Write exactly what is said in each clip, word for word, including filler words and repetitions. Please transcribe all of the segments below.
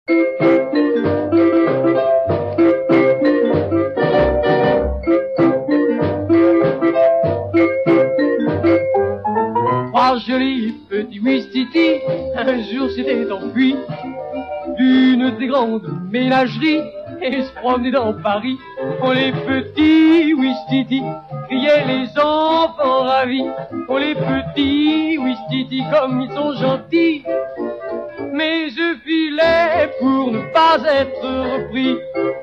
Trois jolis petits Ouistiti, un jour s'étaient enfuis d'une des grandes ménageries et se promenaient dans Paris. Pour les petits Ouistiti, criaient les enfants ravis. Pour les petits Ouistiti, comme ils sont gentils. Mais je filais pour ne pas être repris.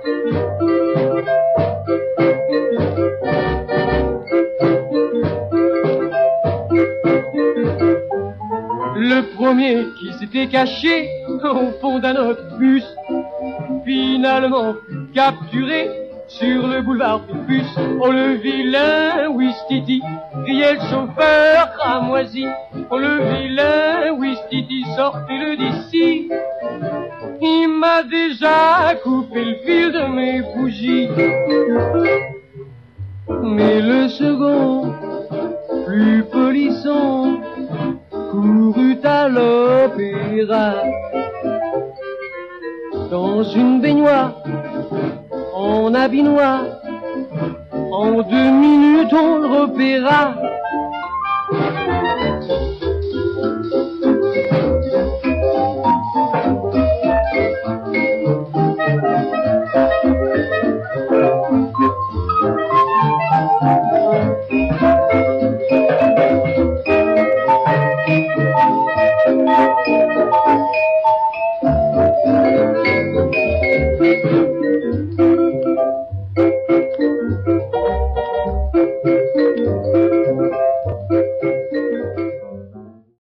Le premier qui s'était caché au fond d'un autobus, finalement fut capturé sur le boulevard Picpus. Oh le vilain Ouistiti, criait le chauffeur cramoisi. Oh le vilain Ouistiti, sortez-le d'ici. Il m'a déjà coupé le fil de mes bougies. Mais le second, plus polisson, courut à l'opéra. Dans une baignoire, en habit noir, en deux minutes on le repéra.